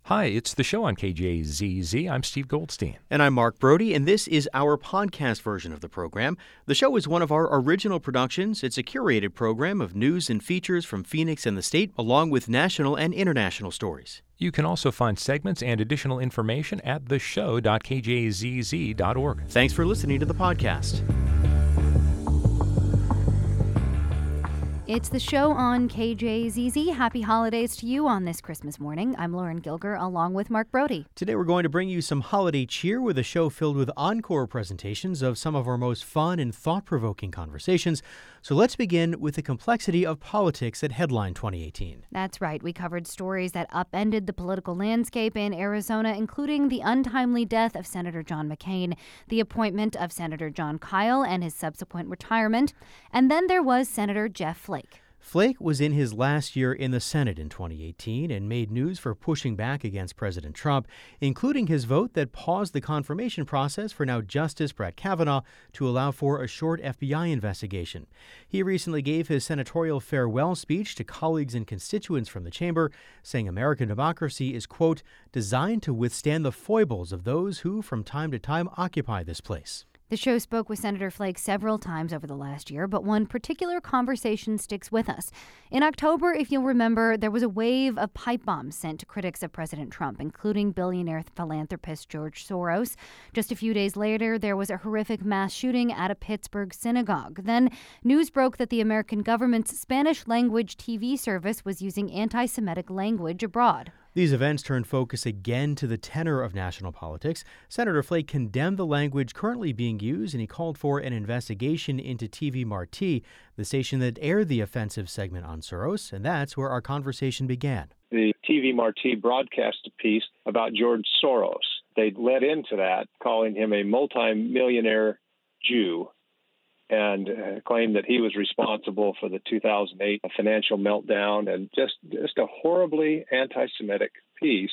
Hi, it's the show on KJZZ. I'm Steve Goldstein. And I'm Mark Brody, and this is our podcast version of the program. The show is one of our original productions. It's a curated program of news and features from Phoenix and the state, along with national and international stories. You can also find segments and additional information at theshow.kjzz.org. Thanks for listening to the podcast. It's the show on KJZZ. Happy holidays to you on this Christmas morning. I'm Lauren Gilger, along with Mark Brody. Today we're going to bring you some holiday cheer with a show filled with encore presentations of some of our most fun and thought-provoking conversations. So let's begin with the complexity of politics that headlined 2018. That's right. We covered stories that upended the political landscape in Arizona, including the untimely death of Senator John McCain, the appointment of Senator Jon Kyl and his subsequent retirement, and then there was Senator Jeff Flake. Flake was in his last year in the Senate in 2018 and made news for pushing back against President Trump, including his vote that paused the confirmation process for now Justice Brett Kavanaugh to allow for a short FBI investigation. He recently gave his senatorial farewell speech to colleagues and constituents from the chamber, saying American democracy is, quote, designed to withstand the foibles of those who from time to time occupy this place. The show spoke with Senator Flake several times over the last year, but one particular conversation sticks with us. In October, if you'll remember, there was a wave of pipe bombs sent to critics of President Trump, including billionaire philanthropist George Soros. Just a few days later, there was a horrific mass shooting at a Pittsburgh synagogue. Then news broke that the American government's Spanish-language TV service was using anti-Semitic language abroad. These events turned focus again to the tenor of national politics. Senator Flake condemned the language currently being used, and he called for an investigation into TV Marti, the station that aired the offensive segment on Soros, and that's where our conversation began. The TV Marti broadcast a piece about George Soros. They led into that, calling him a multimillionaire Jew, and claimed that he was responsible for the 2008 financial meltdown, and just a horribly anti-Semitic piece.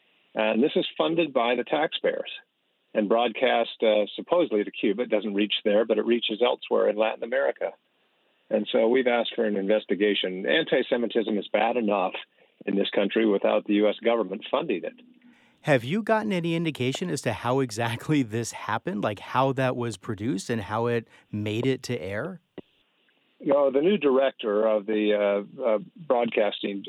And this is funded by the taxpayers and broadcast supposedly to Cuba. It doesn't reach there, but it reaches elsewhere in Latin America. And so we've asked for an investigation. Anti-Semitism is bad enough in this country without the U.S. government funding it. Have you gotten any indication as to how exactly this happened, like how that was produced and how it made it to air? No, the new director of the broadcasting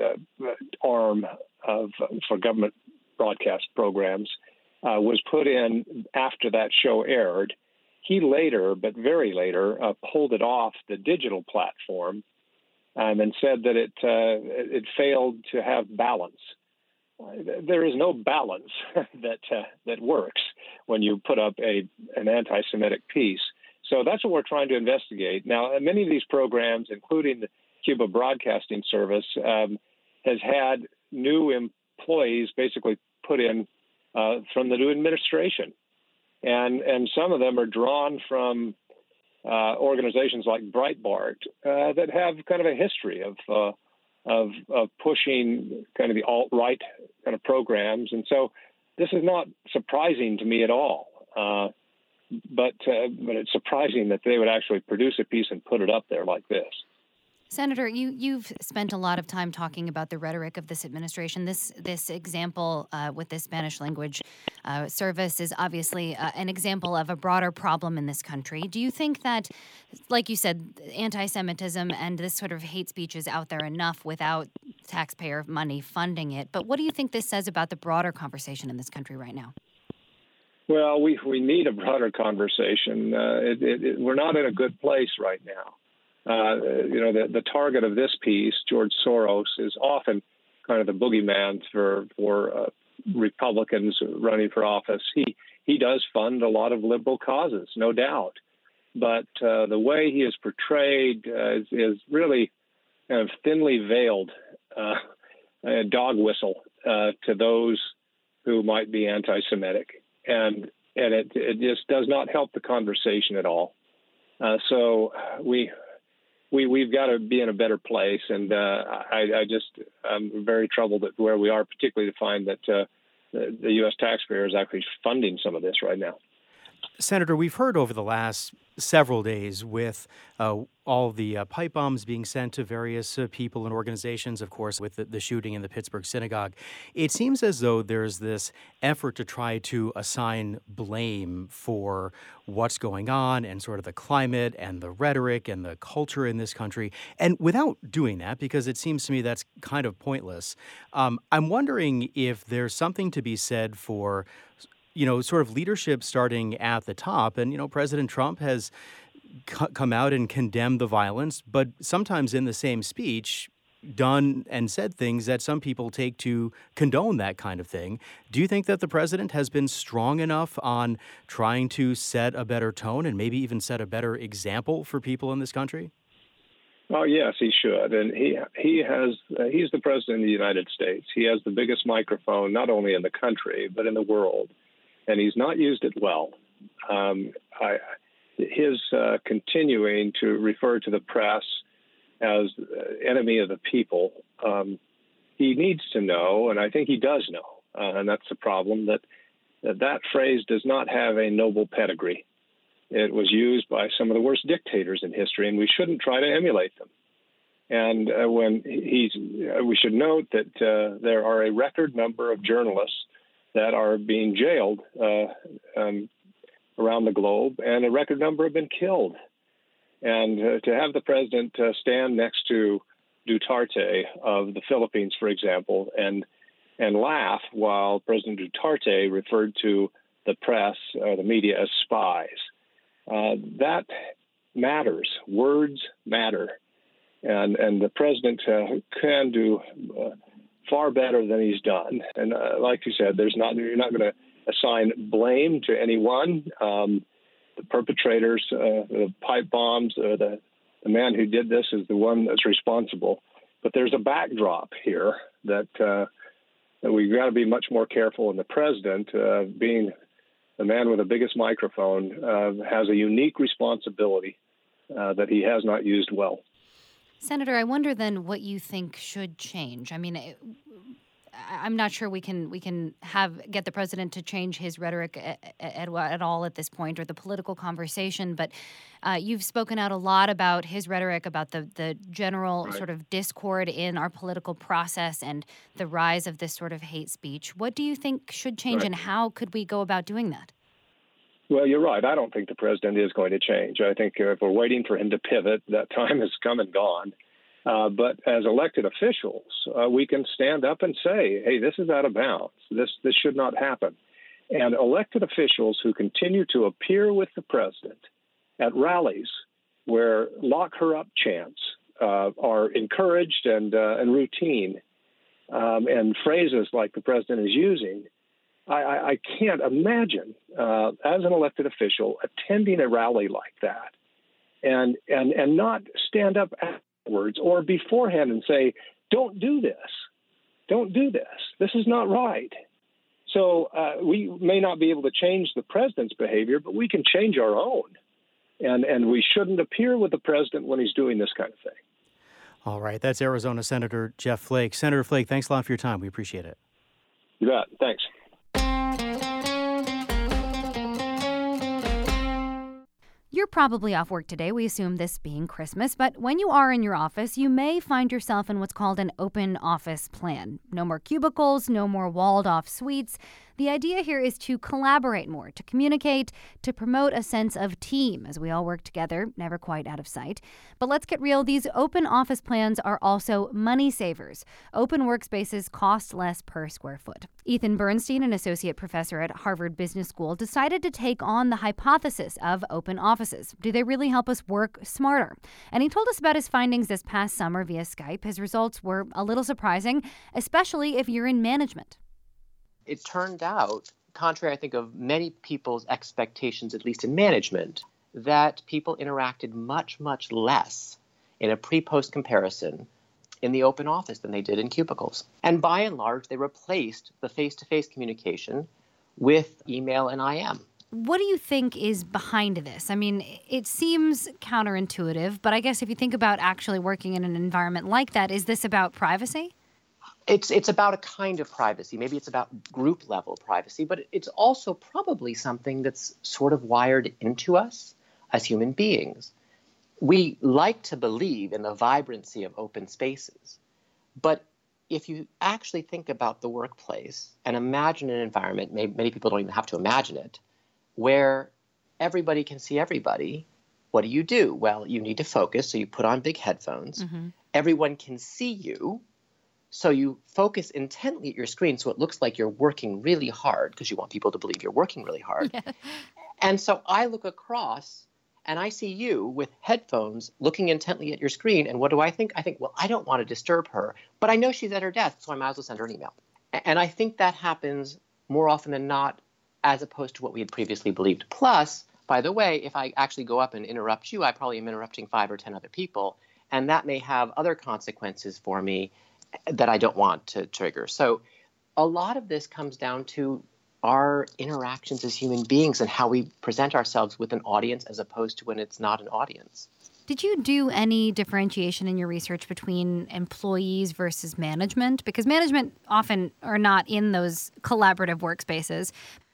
arm for government broadcast programs was put in after that show aired. He later, but very later, pulled it off the digital platform and said that it failed to have balance. There is no balance that works when you put up an anti-Semitic piece. So that's what we're trying to investigate. Now, many of these programs, including the Cuba Broadcasting Service, has had new employees basically put in from the new administration. And some of them are drawn from organizations like Breitbart that have kind of a history of pushing kind of the alt-right kind of programs. And so this is not surprising to me at all. But it's surprising that they would actually produce a piece and put it up there like this. Senator, you've spent a lot of time talking about the rhetoric of this administration. This example with the Spanish language service is obviously an example of a broader problem in this country. Do you think that, like you said, anti-Semitism and this sort of hate speech is out there enough without taxpayer money funding it? But what do you think this says about the broader conversation in this country right now? Well, we need a broader conversation. We're not in a good place right now. The target of this piece, George Soros, is often kind of the boogeyman for Republicans running for office. He does fund a lot of liberal causes, no doubt. But the way he is portrayed is really kind of thinly veiled a dog whistle to those who might be anti-Semitic. And it just does not help the conversation at all. So we've got to be in a better place, and I'm very troubled at where we are, particularly to find that the U.S. taxpayer is actually funding some of this right now. Senator, we've heard over the last several days with all the pipe bombs being sent to various people and organizations, of course, with the shooting in the Pittsburgh synagogue. It seems as though there's this effort to try to assign blame for what's going on and sort of the climate and the rhetoric and the culture in this country. And without doing that, because it seems to me that's kind of pointless, I'm wondering if there's something to be said for sort of leadership starting at the top. And, President Trump has come out and condemned the violence, but sometimes in the same speech done and said things that some people take to condone that kind of thing. Do you think that the president has been strong enough on trying to set a better tone and maybe even set a better example for people in this country? Oh, yes, he should. And he's the president of the United States. He has the biggest microphone, not only in the country, but in the world. And he's not used it well. His continuing to refer to the press as enemy of the people, he needs to know, and I think he does know, and that's the problem, that phrase does not have a noble pedigree. It was used by some of the worst dictators in history, and we shouldn't try to emulate them. And we should note that there are a record number of journalists that are being jailed around the globe, and a record number have been killed. And to have the president stand next to Duterte of the Philippines, for example, and laugh while President Duterte referred to the press, the media, as spies, that matters. Words matter. And the president can do far better than he's done. And like you said, you're not going to assign blame to anyone. The perpetrators, the pipe bombs, the man who did this is the one that's responsible. But there's a backdrop here that we've got to be much more careful. And the president, being the man with the biggest microphone, has a unique responsibility that he has not used well. Senator, I wonder then what you think should change. I mean, I'm not sure we can get the president to change his rhetoric at all at this point, or the political conversation. But you've spoken out a lot about his rhetoric, about the general sort of discord in our political process and the rise of this sort of hate speech. What do you think should change, and how could we go about doing that? Well, you're right. I don't think the president is going to change. I think if we're waiting for him to pivot, that time has come and gone. But as elected officials, we can stand up and say, hey, this is out of bounds. This should not happen. And elected officials who continue to appear with the president at rallies where lock her up chants are encouraged and routine, and phrases like the president is using, I can't imagine as an elected official attending a rally like that and not stand up afterwards or beforehand and say, don't do this. Don't do this. This is not right. So we may not be able to change the president's behavior, but we can change our own. And we shouldn't appear with the president when he's doing this kind of thing. All right. That's Arizona Senator Jeff Flake. Senator Flake, thanks a lot for your time. We appreciate it. You bet. Thanks. You're probably off work today, we assume this being Christmas, but when you are in your office, you may find yourself in what's called an open office plan. No more cubicles, no more walled-off suites. The idea here is to collaborate more, to communicate, to promote a sense of team as we all work together, never quite out of sight. But let's get real, these open office plans are also money savers. Open workspaces cost less per square foot. Ethan Bernstein, an associate professor at Harvard Business School, decided to take on the hypothesis of open offices. Do they really help us work smarter? And he told us about his findings this past summer via Skype. His results were a little surprising, especially if you're in management. It turned out, contrary, I think, of many people's expectations, at least in management, that people interacted much, much less in a pre-post comparison in the open office than they did in cubicles. And by and large, they replaced the face-to-face communication with email and IM. What do you think is behind this? I mean, it seems counterintuitive, but I guess if you think about actually working in an environment like that, is this about privacy? It's about a kind of privacy. Maybe it's about group level privacy, but it's also probably something that's sort of wired into us as human beings. We like to believe in the vibrancy of open spaces, but if you actually think about the workplace and imagine an environment, many people don't even have to imagine it, where everybody can see everybody, what do? Well, you need to focus, so you put on big headphones. Mm-hmm. Everyone can see you. So you focus intently at your screen so it looks like you're working really hard because you want people to believe you're working really hard. Yeah. And so I look across and I see you with headphones looking intently at your screen. And what do I think? I think, well, I don't want to disturb her, but I know she's at her desk, so I might as well send her an email. And I think that happens more often than not as opposed to what we had previously believed. Plus, by the way, if I actually go up and interrupt you, I probably am interrupting 5 or 10 other people. And that may have other consequences for me that I don't want to trigger. So a lot of this comes down to our interactions as human beings and how we present ourselves with an audience as opposed to when it's not an audience. Did you do any differentiation in your research between employees versus management? Because management often are not in those collaborative workspaces.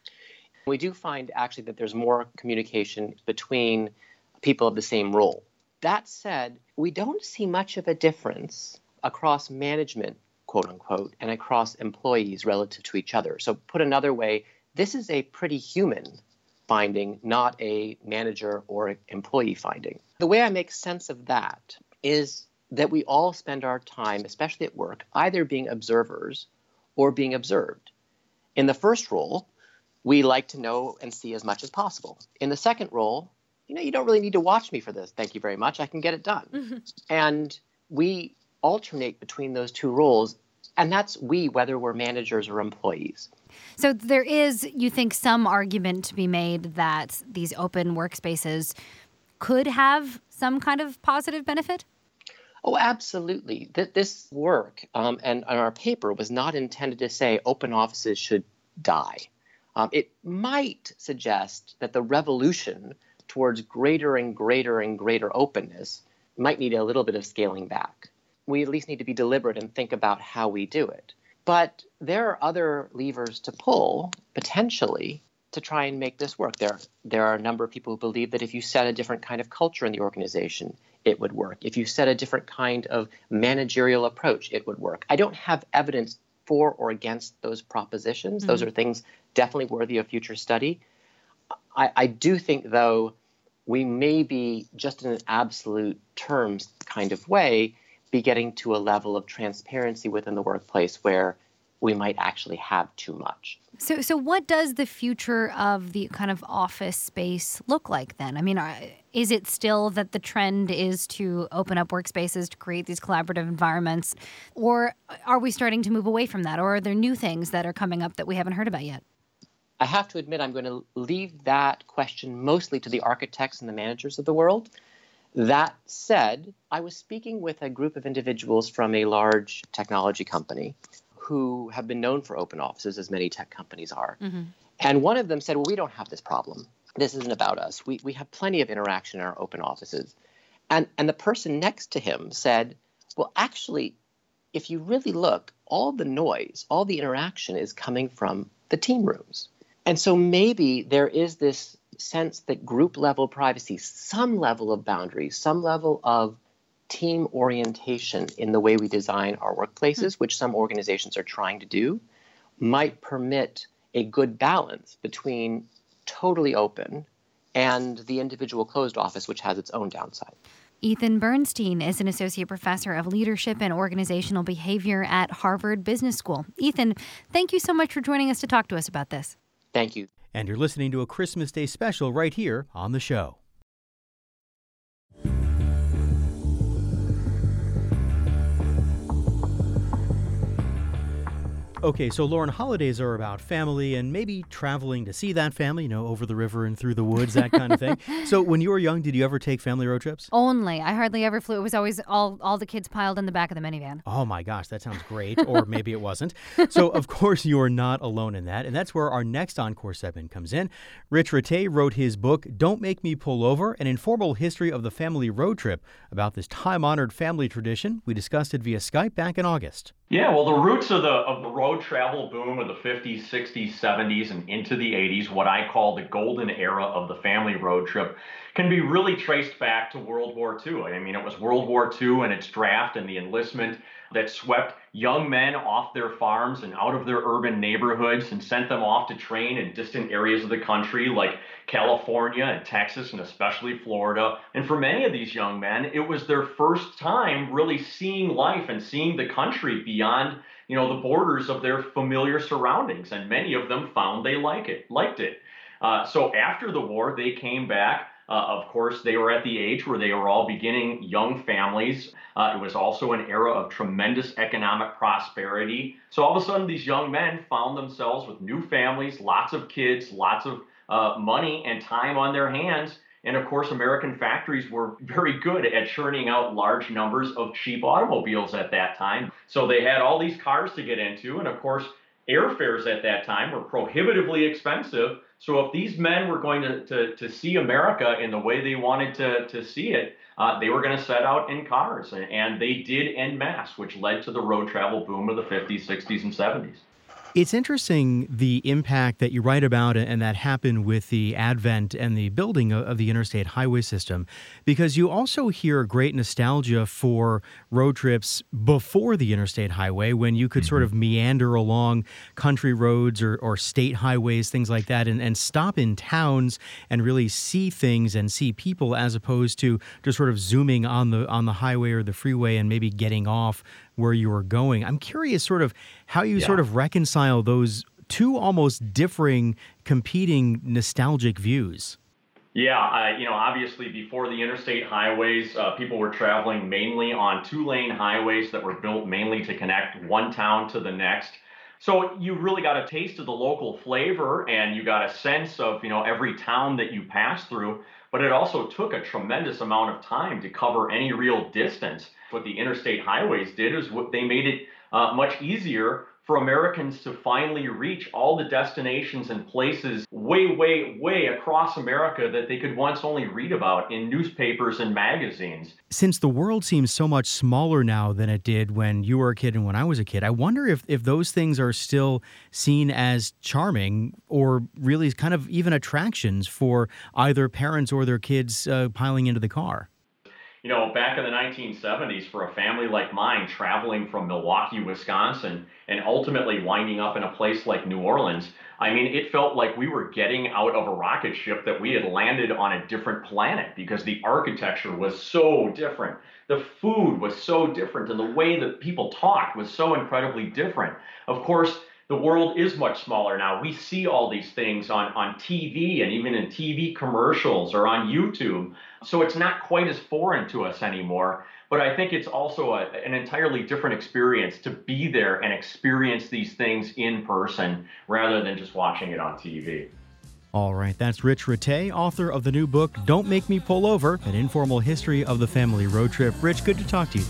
We do find actually that there's more communication between people of the same role. That said, we don't see much of a difference across management, quote unquote, and across employees relative to each other. So put another way, this is a pretty human finding, not a manager or employee finding. The way I make sense of that is that we all spend our time, especially at work, either being observers or being observed. In the first role, we like to know and see as much as possible. In the second role, you don't really need to watch me for this. Thank you very much. I can get it done. Mm-hmm. And we alternate between those two roles, and that's whether we're managers or employees. So there is, you think, some argument to be made that these open workspaces could have some kind of positive benefit? Oh, absolutely. This work and our paper was not intended to say open offices should die. It might suggest that the revolution towards greater and greater and greater openness might need a little bit of scaling back. We at least need to be deliberate and think about how we do it. But there are other levers to pull, potentially, to try and make this work. There are a number of people who believe that if you set a different kind of culture in the organization, it would work. If you set a different kind of managerial approach, it would work. I don't have evidence for or against those propositions. Mm-hmm. Those are things definitely worthy of future study. I do think, though, we may be, just in an absolute terms kind of way, be getting to a level of transparency within the workplace where we might actually have too much. So what does the future of the kind of office space look like then? I mean, is it still that the trend is to open up workspaces to create these collaborative environments? Or are we starting to move away from that? Or are there new things that are coming up that we haven't heard about yet? I have to admit, I'm going to leave that question mostly to the architects and the managers of the world. That said, I was speaking with a group of individuals from a large technology company who have been known for open offices, as many tech companies are. Mm-hmm. And one of them said, well, we don't have this problem. This isn't about us. We have plenty of interaction in our open offices. And the person next to him said, well, actually, if you really look, all the noise, all the interaction is coming from the team rooms. And so maybe there is this sense that group level privacy, some level of boundaries, some level of team orientation in the way we design our workplaces, which some organizations are trying to do, might permit a good balance between totally open and the individual closed office, which has its own downside. Ethan Bernstein is an associate professor of leadership and organizational behavior at Harvard Business School. Ethan, thank you so much for joining us to talk to us about this. Thank you. And you're listening to a Christmas Day special right here on the show. Okay, so Lauren, holidays are about family and maybe traveling to see that family, over the river and through the woods, that kind of thing. So when you were young, did you ever take family road trips? Only. I hardly ever flew. It was always all the kids piled in the back of the minivan. Oh my gosh, that sounds great. Or maybe it wasn't. So of course you are not alone in that. And that's where our next Encore segment comes in. Rich Rattay wrote his book, Don't Make Me Pull Over, an informal history of the family road trip, about this time-honored family tradition. We discussed it via Skype back in August. Yeah, well, the roots of the road travel boom of the 50s, 60s, 70s, and into the 80s, what I call the golden era of the family road trip, can be really traced back to World War II. I mean, it was World War II and its draft and the enlistment that swept young men off their farms and out of their urban neighborhoods and sent them off to train in distant areas of the country like California and Texas and especially Florida. And for many of these young men, it was their first time really seeing life and seeing the country beyond, the borders of their familiar surroundings. And many of them found they liked it. So after the war, they came back. Of course, they were at the age where they were all beginning young families. It was also an era of tremendous economic prosperity. So all of a sudden, these young men found themselves with new families, lots of kids, lots of money and time on their hands. And of course, American factories were very good at churning out large numbers of cheap automobiles at that time. So they had all these cars to get into. And of course, airfares at that time were prohibitively expensive. So if these men were going to see America in the way they wanted to see it, they were going to set out in cars. And they did en masse, which led to the road travel boom of the 50s, 60s, and 70s. It's interesting the impact that you write about and that happened with the advent and the building of the interstate highway system, because you also hear great nostalgia for road trips before the interstate highway when you could sort of meander along country roads or state highways, things like that, and stop in towns and really see things and see people as opposed to just sort of zooming on the highway or the freeway and maybe getting off where you were going. I'm curious sort of how you sort of reconcile those two almost differing, competing nostalgic views. Yeah, obviously before the interstate highways, people were traveling mainly on two-lane highways that were built mainly to connect one town to the next. So you really got a taste of the local flavor and you got a sense of, every town that you pass through. But it also took a tremendous amount of time to cover any real distance. What the interstate highways did is they made it much easier for Americans to finally reach all the destinations and places way, way, way across America that they could once only read about in newspapers and magazines. Since the world seems so much smaller now than it did when you were a kid and when I was a kid, I wonder if those things are still seen as charming or really kind of even attractions for either parents or their kids piling into the car. Back in the 1970s, for a family like mine, traveling from Milwaukee, Wisconsin, and ultimately winding up in a place like New Orleans, I mean, it felt like we were getting out of a rocket ship that we had landed on a different planet because the architecture was so different. The food was so different, and the way that people talked was so incredibly different. Of course, the world is much smaller now. We see all these things on TV and even in TV commercials or on YouTube. So it's not quite as foreign to us anymore. But I think it's also an entirely different experience to be there and experience these things in person rather than just watching it on TV. All right, that's Rich Ratay, author of the new book, Don't Make Me Pull Over, An Informal History of the Family Road Trip. Rich, good to talk to you.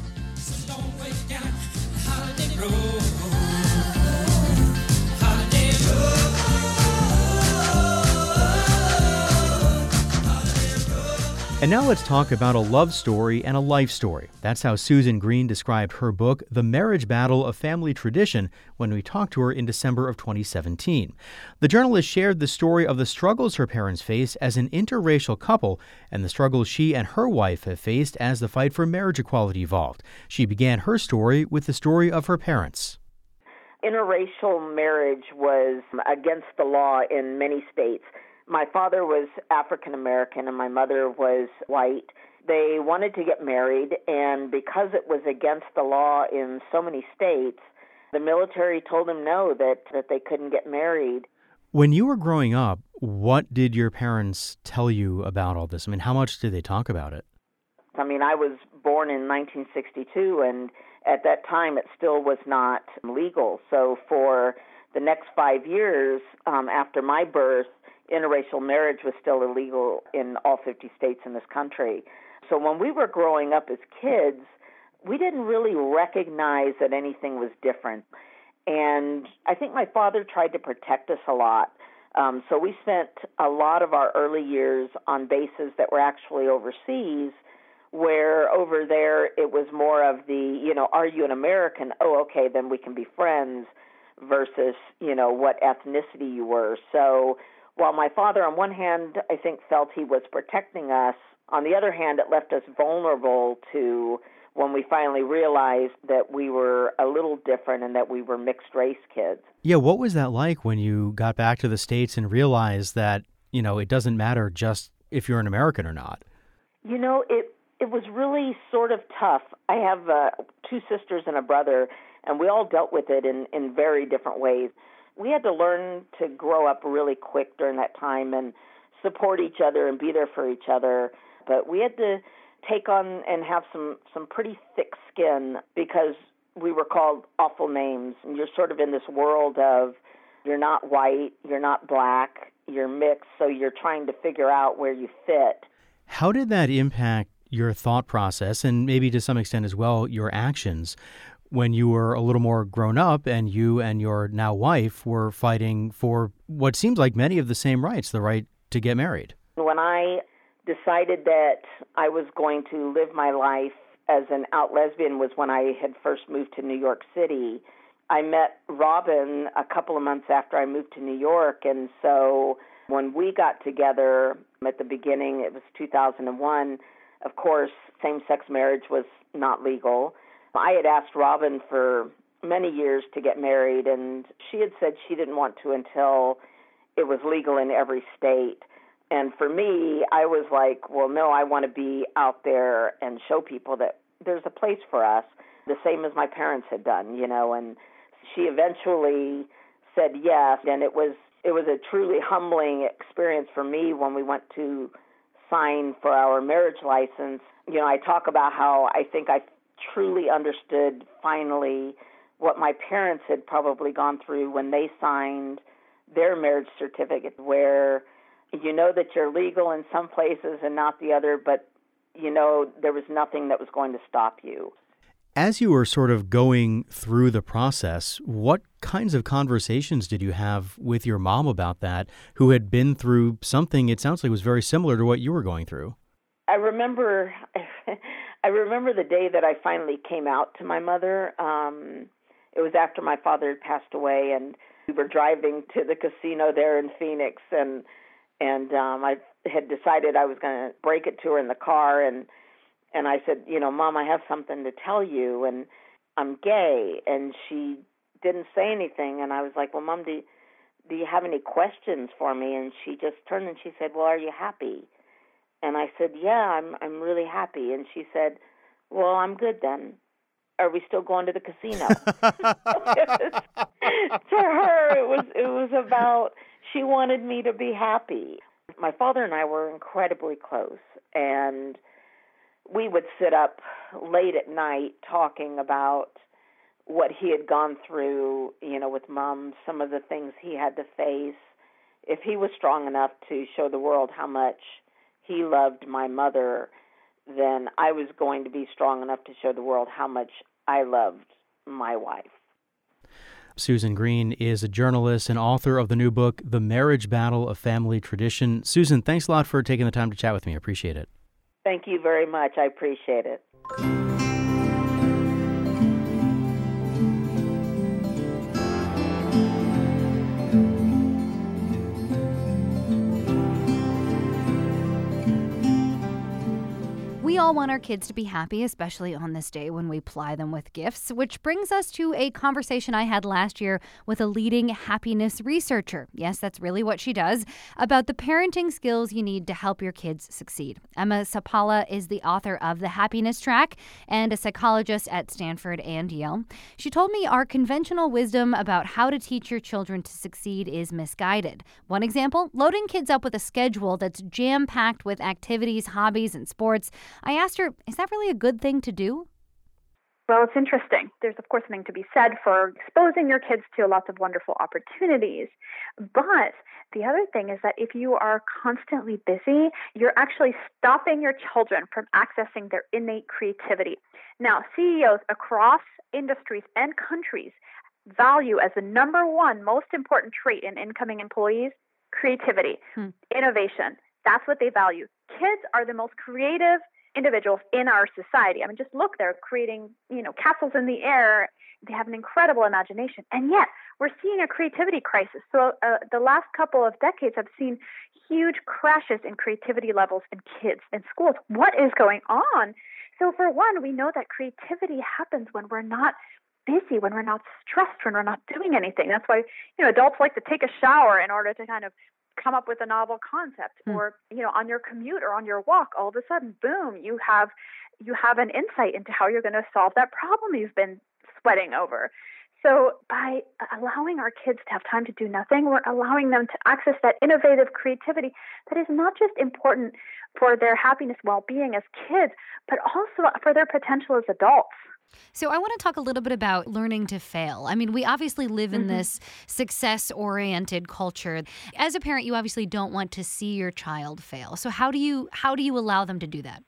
And now let's talk about a love story and a life story. That's how Susan Green described her book, The Marriage Battle of Family Tradition, when we talked to her in December of 2017. The journalist shared the story of the struggles her parents faced as an interracial couple and the struggles she and her wife have faced as the fight for marriage equality evolved. She began her story with the story of her parents. Interracial marriage was against the law in many states. My father was African American and my mother was white. They wanted to get married, and because it was against the law in so many states, the military told them no, that they couldn't get married. When you were growing up, what did your parents tell you about all this? I mean, how much did they talk about it? I mean, I was born in 1962, and at that time it still was not legal. So for the next 5 years after my birth, interracial marriage was still illegal in all 50 states in this country. So when we were growing up as kids, we didn't really recognize that anything was different. And I think my father tried to protect us a lot. So we spent a lot of our early years on bases that were actually overseas where over there it was more of the, are you an American? Oh, okay, then we can be friends, versus, what ethnicity you were. So while my father, on one hand, I think felt he was protecting us, on the other hand, it left us vulnerable to when we finally realized that we were a little different and that we were mixed race kids. Yeah, what was that like when you got back to the States and realized that, it doesn't matter just if you're an American or not? It was really sort of tough. I have 2 sisters and a brother, and we all dealt with it in very different ways. We had to learn to grow up really quick during that time and support each other and be there for each other. But we had to take on and have some pretty thick skin because we were called awful names. And you're sort of in this world of you're not white, you're not black, you're mixed, so you're trying to figure out where you fit. How did that impact your thought process and maybe to some extent as well your actions when you were a little more grown up and you and your now wife were fighting for what seems like many of the same rights, the right to get married? When I decided that I was going to live my life as an out lesbian was when I had first moved to New York City. I met Robin a couple of months after I moved to New York, and so when we got together at the beginning, it was 2001, of course, same-sex marriage was not legal. I had asked Robin for many years to get married, and she had said she didn't want to until it was legal in every state. And for me, I was like, well, no, I want to be out there and show people that there's a place for us, the same as my parents had done, and she eventually said yes, and it was a truly humbling experience for me when we went to sign for our marriage license. I talk about how I think I truly understood finally what my parents had probably gone through when they signed their marriage certificate, where that you're legal in some places and not the other, but there was nothing that was going to stop you. As you were sort of going through the process, what kinds of conversations did you have with your mom about that, who had been through something it sounds like was very similar to what you were going through? I remember the day that I finally came out to my mother. It was after my father had passed away, and we were driving to the casino there in Phoenix, and I had decided I was going to break it to her in the car, and I said, Mom, I have something to tell you, and I'm gay. And she didn't say anything, and I was like, well, Mom, do you have any questions for me? And she just turned and she said, well, are you happy? And I said, yeah, I'm really happy. And she said, well, I'm good then. Are we still going to the casino? To her, it was about, she wanted me to be happy. My father and I were incredibly close, and we would sit up late at night talking about what he had gone through, with Mom, some of the things he had to face. If he was strong enough to show the world how much he loved my mother, then I was going to be strong enough to show the world how much I loved my wife. Susan Green is a journalist and author of the new book, The Marriage Battle of Family Tradition. Susan, thanks a lot for taking the time to chat with me. I appreciate it. Thank you very much. I appreciate it. We all want our kids to be happy, especially on this day when we ply them with gifts, which brings us to a conversation I had last year with a leading happiness researcher. Yes, that's really what she does, about the parenting skills you need to help your kids succeed. Emma Seppala is the author of The Happiness Track and a psychologist at Stanford and Yale. She told me our conventional wisdom about how to teach your children to succeed is misguided. One example, loading kids up with a schedule that's jam-packed with activities, hobbies, and sports. I asked her, is that really a good thing to do? Well, it's interesting. There's, of course, something to be said for exposing your kids to lots of wonderful opportunities. But the other thing is that if you are constantly busy, you're actually stopping your children from accessing their innate creativity. Now, CEOs across industries and countries value as the number one most important trait in incoming employees, creativity, innovation. That's what they value. Kids are the most creative individuals in our society. I mean, just look, they're creating, castles in the air. They have an incredible imagination. And yet we're seeing a creativity crisis. So the last couple of decades have seen huge crashes in creativity levels in kids in schools. What is going on? So for one, we know that creativity happens when we're not busy, when we're not stressed, when we're not doing anything. That's why, adults like to take a shower in order to kind of come up with a novel concept, or, on your commute or on your walk, all of a sudden, boom, you have an insight into how you're going to solve that problem you've been sweating over. So by allowing our kids to have time to do nothing, we're allowing them to access that innovative creativity that is not just important for their happiness, well-being as kids, but also for their potential as adults. So I want to talk a little bit about learning to fail. I mean, we obviously live in this success-oriented culture. As a parent, you obviously don't want to see your child fail. So how do you allow them to do that?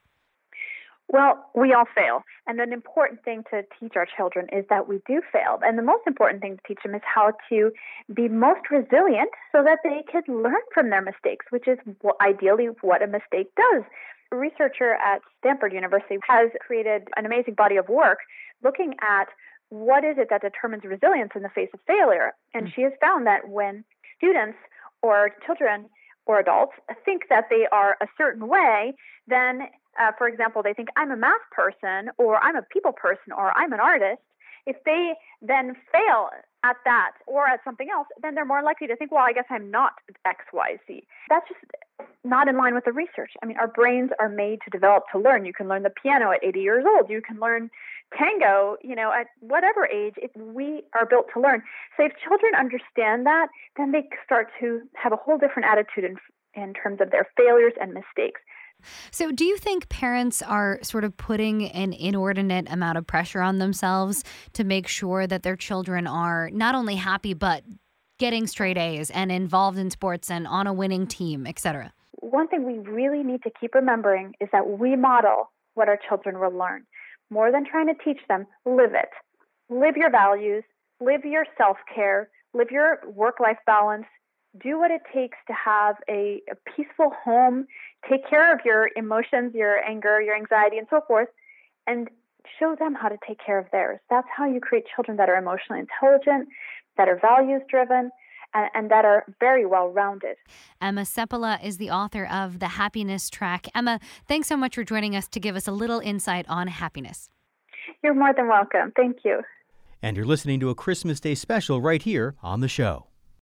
Well, we all fail. And an important thing to teach our children is that we do fail. And the most important thing to teach them is how to be most resilient so that they could learn from their mistakes, which is ideally what a mistake does. A researcher at Stanford University has created an amazing body of work looking at what is it that determines resilience in the face of failure. And she has found that when students or children or adults think that they are a certain way, then for example, they think I'm a math person, or I'm a people person, or I'm an artist. If they then fail at that or at something else, then they're more likely to think, well, I guess I'm not X, Y, Z. That's just not in line with the research. I mean, our brains are made to develop to learn. You can learn the piano at 80 years old. You can learn tango, at whatever age. We are built to learn. So if children understand that, then they start to have a whole different attitude in terms of their failures and mistakes. So do you think parents are sort of putting an inordinate amount of pressure on themselves to make sure that their children are not only happy, but getting straight A's and involved in sports and on a winning team, et cetera? One thing we really need to keep remembering is that we model what our children will learn. More than trying to teach them, live it. Live your values, live your self-care, live your work-life balance. Do what it takes to have a peaceful home, take care of your emotions, your anger, your anxiety, and so forth, and show them how to take care of theirs. That's how you create children that are emotionally intelligent, that are values-driven, and that are very well-rounded. Emma Seppala is the author of The Happiness Track. Emma, thanks so much for joining us to give us a little insight on happiness. You're more than welcome. Thank you. And you're listening to a Christmas Day special right here on the show.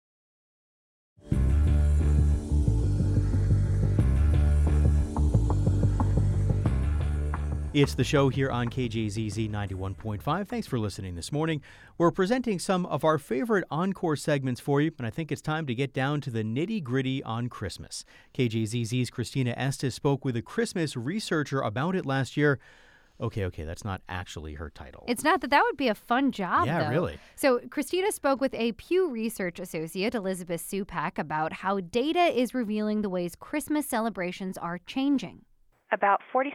It's the show here on KJZZ 91.5. Thanks for listening this morning. We're presenting some of our favorite encore segments for you, and I think it's time to get down to the nitty-gritty on Christmas. KJZZ's Christina Estes spoke with a Christmas researcher about it last year. Okay, that's not actually her title. It's not that would be a fun job, Yeah, though. Really. So Christina spoke with a Pew Research associate, Elizabeth Supak, about how data is revealing the ways Christmas celebrations are changing. About 46%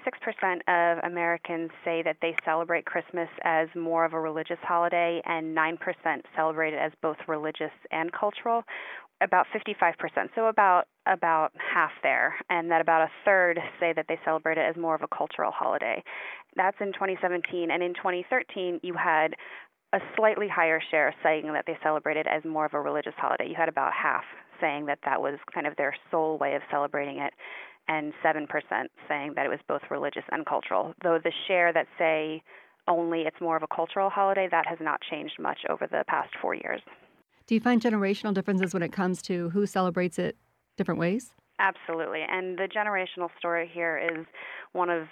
of Americans say that they celebrate Christmas as more of a religious holiday, and 9% celebrate it as both religious and cultural. About 55%, so about half there, and that about a third say that they celebrate it as more of a cultural holiday. That's in 2017, and in 2013, you had a slightly higher share saying that they celebrated as more of a religious holiday. You had about half saying that was kind of their sole way of celebrating it, and 7% saying that it was both religious and cultural. Though the share that say only it's more of a cultural holiday, that has not changed much over the past 4 years. Do you find generational differences when it comes to who celebrates it different ways? Absolutely. And the generational story here is one of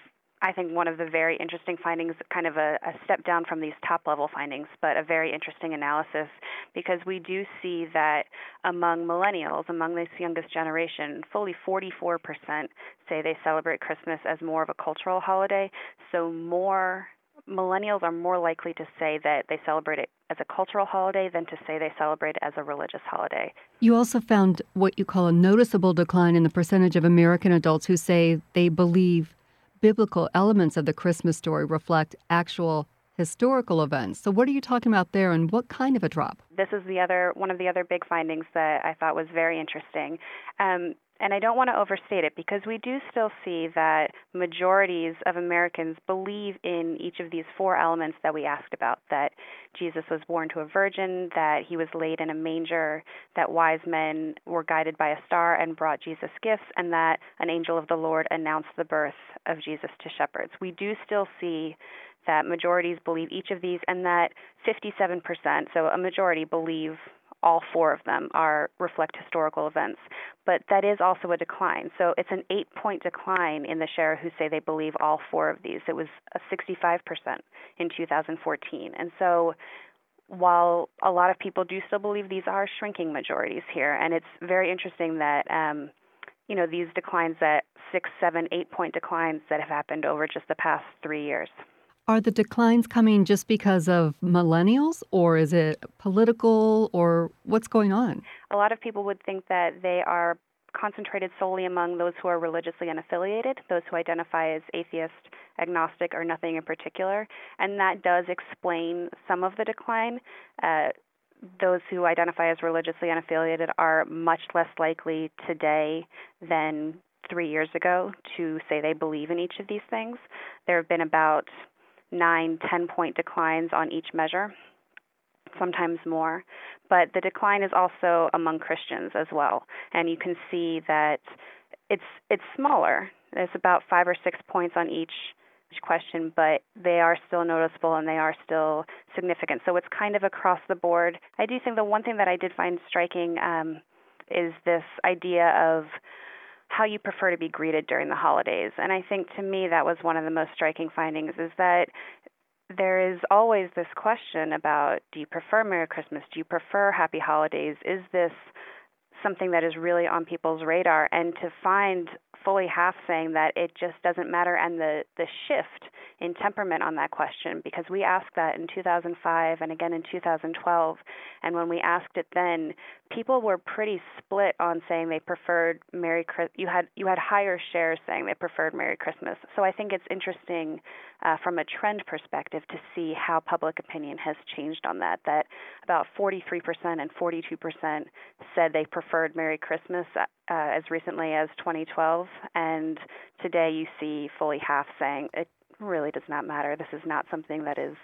the very interesting findings, kind of a step down from these top-level findings, but a very interesting analysis, because we do see that among millennials, among this youngest generation, fully 44% say they celebrate Christmas as more of a cultural holiday. So millennials are more likely to say that they celebrate it as a cultural holiday than to say they celebrate it as a religious holiday. You also found what you call a noticeable decline in the percentage of American adults who say they believe biblical elements of the Christmas story reflect actual historical events. So what are you talking about there, and what kind of a drop? This is one of the other big findings that I thought was very interesting. And I don't want to overstate it because we do still see that majorities of Americans believe in each of these four elements that we asked about, that Jesus was born to a virgin, that he was laid in a manger, that wise men were guided by a star and brought Jesus gifts, and that an angel of the Lord announced the birth of Jesus to shepherds. We do still see that majorities believe each of these, and that 57%, so a majority, believe all four of them reflect historical events. But that is also a decline. So it's an 8-point decline in the share who say they believe all four of these. It was a 65% in 2014. And so while a lot of people do still believe, these are shrinking majorities here. And it's very interesting that these declines, that 6, 7, 8-point declines that have happened over just the past 3 years. Are the declines coming just because of millennials, or is it political, or what's going on? A lot of people would think that they are concentrated solely among those who are religiously unaffiliated, those who identify as atheist, agnostic, or nothing in particular. And that does explain some of the decline. Those who identify as religiously unaffiliated are much less likely today than 3 years ago to say they believe in each of these things. There have been about 9, 10-point declines on each measure, sometimes more. But the decline is also among Christians as well. And you can see that it's smaller. There's about 5 or 6 points on each question, but they are still noticeable and they are still significant. So it's kind of across the board. I do think the one thing that I did find striking is this idea of how you prefer to be greeted during the holidays. And I think to me that was one of the most striking findings, is that there is always this question about, do you prefer Merry Christmas? Do you prefer Happy Holidays? Is this something that is really on people's radar? And to find fully half saying that it just doesn't matter, and the shift in temperament on that question, because we asked that in 2005 and again in 2012, and when we asked it then, people were pretty split on saying they preferred Merry Christmas. You had higher shares saying they preferred Merry Christmas. So I think it's interesting from a trend perspective to see how public opinion has changed on that. That about 43% and 42% said they preferred Merry Christmas as recently as 2012, and today you see fully half saying it really does not matter. This is not something that is,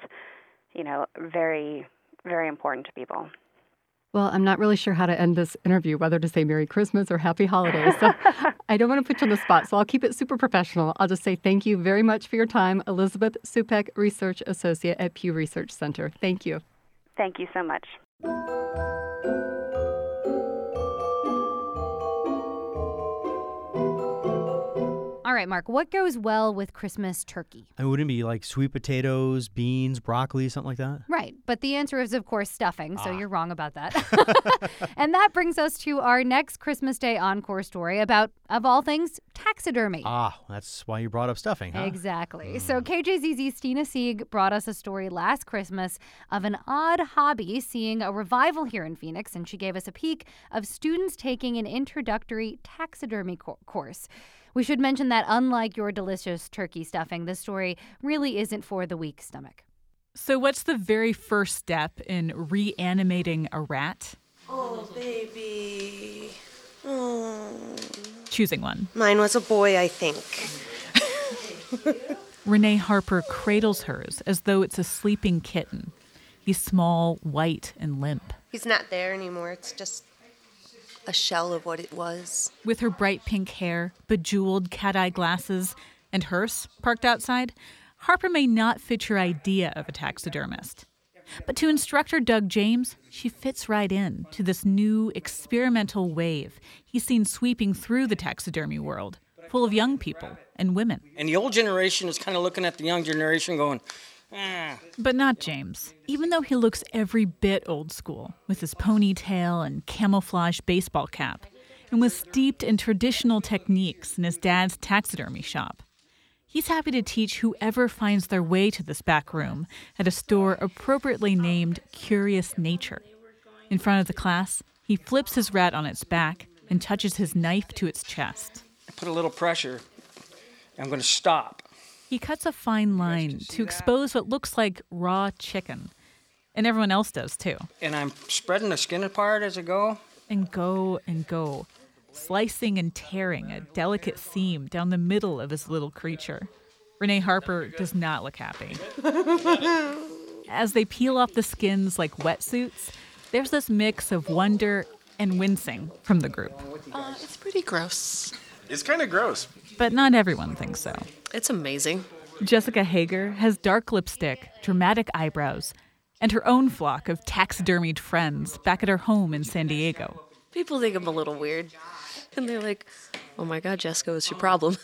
very, very important to people. Well, I'm not really sure how to end this interview, whether to say Merry Christmas or Happy Holidays. So I don't want to put you on the spot, so I'll keep it super professional. I'll just say thank you very much for your time, Elizabeth Supek, Research Associate at Pew Research Center. Thank you. Thank you so much. All right, Mark, what goes well with Christmas turkey? And wouldn't it be like sweet potatoes, beans, broccoli, something like that? Right. But the answer is, of course, stuffing. So you're wrong about that. And that brings us to our next Christmas Day Encore story about, of all things, taxidermy. That's why you brought up stuffing, huh? Exactly. So KJZZ's Stina Sieg brought us a story last Christmas of an odd hobby seeing a revival here in Phoenix, and she gave us a peek of students taking an introductory taxidermy course. We should mention that unlike your delicious turkey stuffing, this story really isn't for the weak stomach. So what's the very first step in reanimating a rat? Oh, baby. Oh. Choosing one. Mine was a boy, I think. Renee Harper cradles hers as though it's a sleeping kitten. He's small, white, and limp. He's not there anymore. It's just a shell of what it was. With her bright pink hair, bejeweled cat-eye glasses, and hearse parked outside, Harper may not fit your idea of a taxidermist. But to instructor Doug James, she fits right in to this new experimental wave he's seen sweeping through the taxidermy world, full of young people and women. And the old generation is kind of looking at the young generation going, But not James, even though he looks every bit old school, with his ponytail and camouflage baseball cap, and was steeped in traditional techniques in his dad's taxidermy shop. He's happy to teach whoever finds their way to this back room at a store appropriately named Curious Nature. In front of the class, he flips his rat on its back and touches his knife to its chest. I put a little pressure. I'm going to stop. He cuts a fine line to expose what looks like raw chicken. And everyone else does, too. And I'm spreading the skin apart as I go. And go and go. slicing and tearing a delicate seam down the middle of his little creature. Renee Harper does not look happy. As they peel off the skins like wetsuits, there's this mix of wonder and wincing from the group. It's pretty gross. It's kind of gross. But not everyone thinks so. It's amazing. Jessica Hager has dark lipstick, dramatic eyebrows, and her own flock of taxidermied friends back at her home in San Diego. People think I'm a little weird. And they're like, oh my God, Jessica, what's your problem?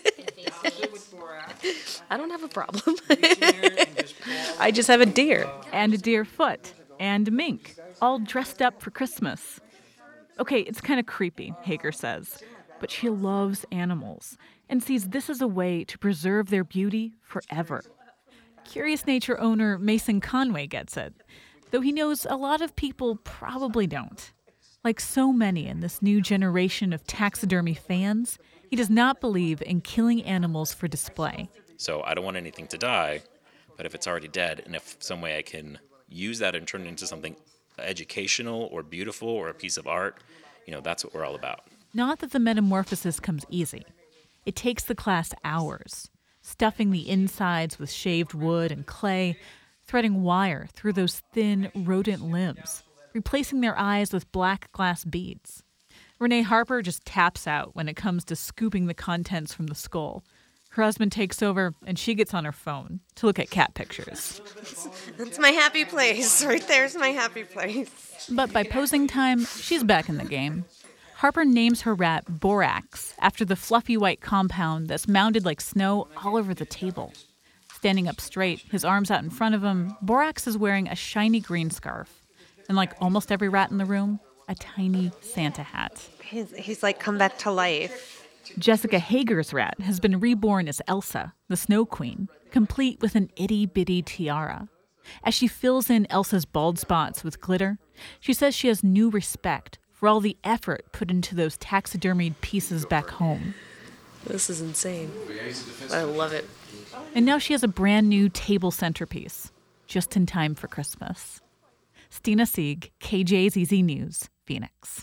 I don't have a problem. I just have a deer. And a deer foot. And mink, all dressed up for Christmas. Okay, it's kind of creepy, Hager says, but she loves animals and sees this as a way to preserve their beauty forever. Curious Nature owner Mason Conway gets it, though he knows a lot of people probably don't. Like so many in this new generation of taxidermy fans, he does not believe in killing animals for display. So I don't want anything to die, but if it's already dead, and if some way I can use that and turn it into something educational or beautiful or a piece of art, that's what we're all about. Not that the metamorphosis comes easy. It takes the class hours, stuffing the insides with shaved wood and clay, threading wire through those thin rodent limbs, replacing their eyes with black glass beads. Renee Harper just taps out when it comes to scooping the contents from the skull. Her husband takes over, and she gets on her phone to look at cat pictures. That's my happy place. Right there's my happy place. But by posing time, she's back in the game. Harper names her rat Borax after the fluffy white compound that's mounded like snow all over the table. Standing up straight, his arms out in front of him, Borax is wearing a shiny green scarf. And like almost every rat in the room, a tiny Santa hat. He's like come back to life. Jessica Hager's rat has been reborn as Elsa, the Snow Queen, complete with an itty-bitty tiara. As she fills in Elsa's bald spots with glitter, she says she has new respect for all the effort put into those taxidermied pieces back home. This is insane. I love it. And now she has a brand new table centerpiece, just in time for Christmas. Stina Sieg, KJZZ News, Phoenix.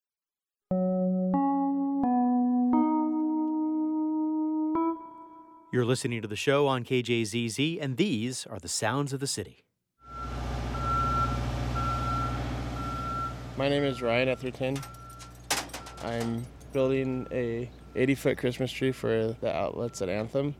You're listening to the show on KJZZ, and these are the sounds of the city. My name is Ryan Etherton. I'm building a 80-foot Christmas tree for the outlets at Anthem.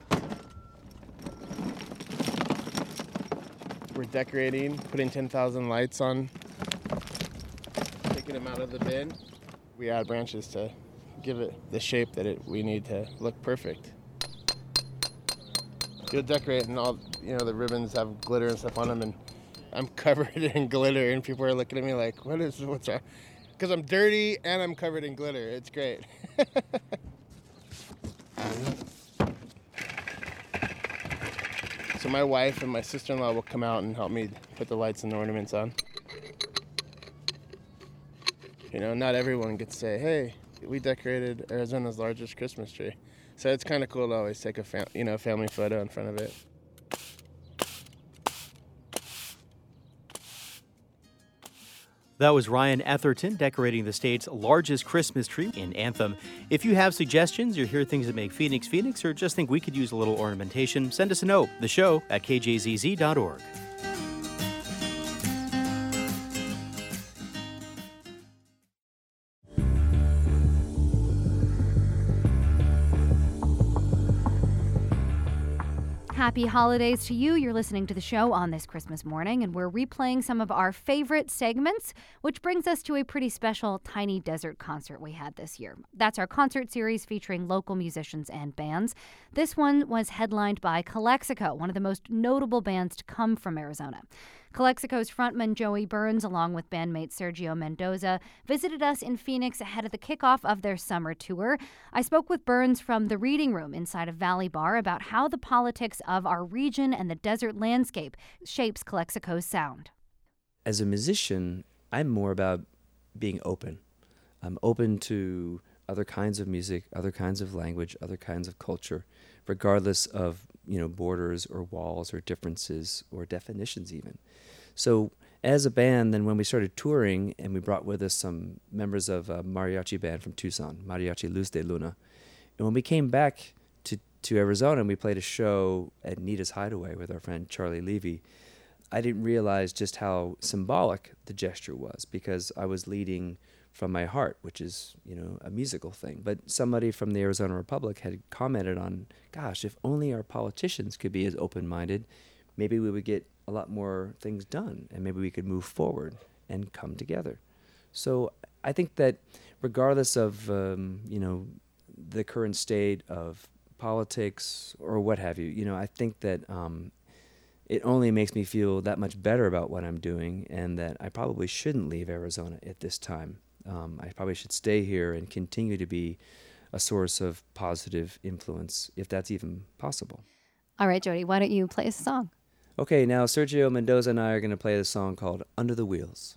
We're decorating, putting 10,000 lights on, taking them out of the bin. We add branches to give it the shape that we need to look perfect. You'll decorate and all, the ribbons have glitter and stuff on them, and I'm covered in glitter, and people are looking at me like, what's wrong? Because I'm dirty and I'm covered in glitter. It's great. So my wife and my sister-in-law will come out and help me put the lights and the ornaments on. Not everyone gets to say, hey, we decorated Arizona's largest Christmas tree. So it's kind of cool to always take a family photo in front of it. That was Ryan Etherton decorating the state's largest Christmas tree in Anthem. If you have suggestions or hear things that make Phoenix Phoenix, or just think we could use a little ornamentation, send us a note. The show at kjzz.org. Happy holidays to you. You're listening to the show on this Christmas morning, and we're replaying some of our favorite segments, which brings us to a pretty special Tiny Desert concert we had this year. That's our concert series featuring local musicians and bands. This one was headlined by Calexico, one of the most notable bands to come from Arizona. Calexico's frontman Joey Burns, along with bandmate Sergio Mendoza, visited us in Phoenix ahead of the kickoff of their summer tour. I spoke with Burns from the Reading Room inside of Valley Bar about how the politics of our region and the desert landscape shapes Calexico's sound. As a musician, I'm more about being open. I'm open to other kinds of music, other kinds of language, other kinds of culture, regardless of, borders or walls or differences or definitions even. So as a band, then when we started touring and we brought with us some members of a mariachi band from Tucson, Mariachi Luz de Luna, and when we came back to Arizona and we played a show at Nita's Hideaway with our friend Charlie Levy, I didn't realize just how symbolic the gesture was, because I was leading from my heart, which is, a musical thing. But somebody from the Arizona Republic had commented on, gosh, if only our politicians could be as open-minded, maybe we would get a lot more things done, and maybe we could move forward and come together. So I think that regardless of, the current state of politics or what have you, I think that it only makes me feel that much better about what I'm doing, and that I probably shouldn't leave Arizona at this time. I probably should stay here and continue to be a source of positive influence, if that's even possible. All right, Jody, why don't you play us a song? Okay, now Sergio Mendoza and I are going to play the song called Under the Wheels.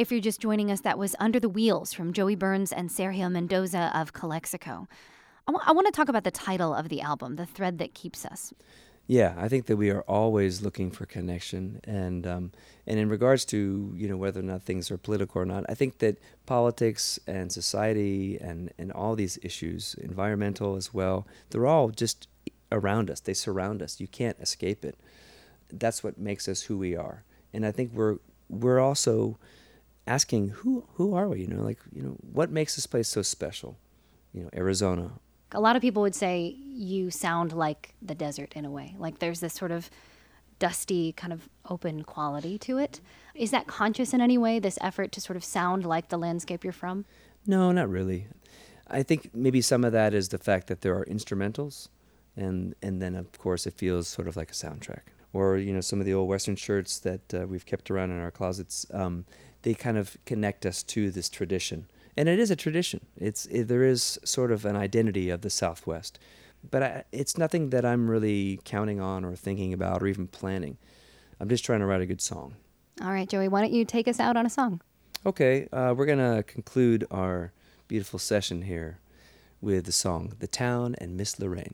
If you're just joining us, that was Under the Wheels from Joey Burns and Sergio Mendoza of Calexico. I want to talk about the title of the album, The Thread That Keeps Us. Yeah, I think that we are always looking for connection, and in regards to whether or not things are political or not, I think that politics and society and all these issues, environmental as well, they're all just around us. They surround us. You can't escape it. That's what makes us who we are, and I think we're also asking who are we? What makes this place so special? Arizona. A lot of people would say you sound like the desert in a way. Like there's this sort of dusty, kind of open quality to it. Is that conscious in any way, this effort to sort of sound like the landscape you're from? No, not really. I think maybe some of that is the fact that there are instrumentals, and then, of course, it feels sort of like a soundtrack. Or, some of the old Western shirts that we've kept around in our closets, they kind of connect us to this tradition. And it is a tradition. There is sort of an identity of the Southwest. But it's nothing that I'm really counting on or thinking about or even planning. I'm just trying to write a good song. All right, Joey, why don't you take us out on a song? Okay, we're going to conclude our beautiful session here with the song The Town and Miss Lorraine.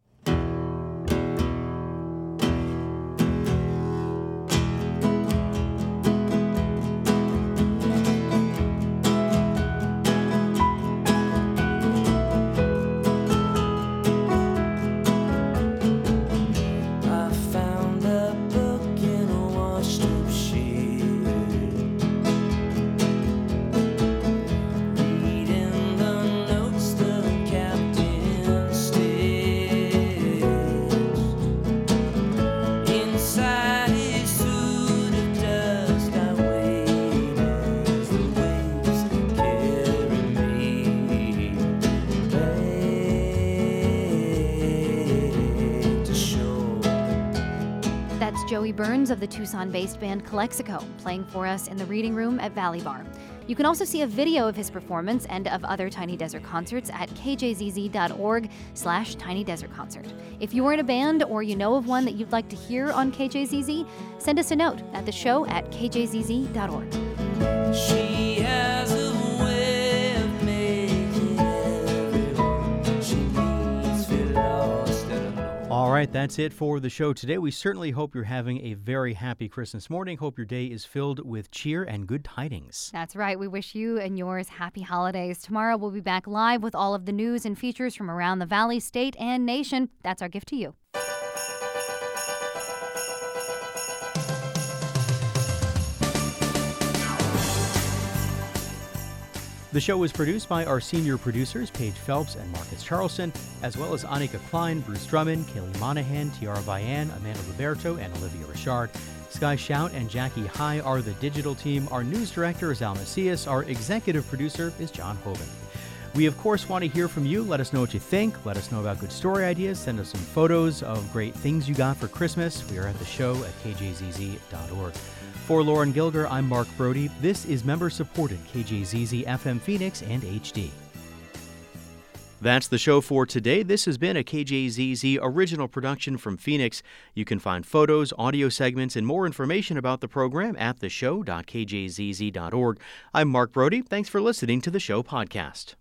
Joey Burns of the Tucson-based band Calexico, playing for us in the reading room at Valley Bar. You can also see a video of his performance and of other Tiny Desert concerts at kjzz.org/Tiny Desert Concert. If you're in a band or you know of one that you'd like to hear on KJZZ, send us a note at the show at kjzz.org. She has a way of making everyone she needs feel lost and alone. All right, that's it for the show today. We certainly hope you're having a very happy Christmas morning. Hope your day is filled with cheer and good tidings. That's right. We wish you and yours happy holidays. Tomorrow we'll be back live with all of the news and features from around the Valley, state, and nation. That's our gift to you. The show was produced by our senior producers, Paige Phelps and Marcus Charleston, as well as Annika Klein, Bruce Drummond, Kaylee Monahan, Tiara Bayan, Amanda Roberto, and Olivia Richard. Sky Shout and Jackie High are the digital team. Our news director is Al Macias. Our executive producer is John Hogan. We, of course, want to hear from you. Let us know what you think. Let us know about good story ideas. Send us some photos of great things you got for Christmas. We are at the show at kjzz.org. For Lauren Gilger, I'm Mark Brody. This is member-supported KJZZ FM Phoenix and HD. That's the show for today. This has been a KJZZ original production from Phoenix. You can find photos, audio segments, and more information about the program at theshow.kjzz.org. I'm Mark Brody. Thanks for listening to the show podcast.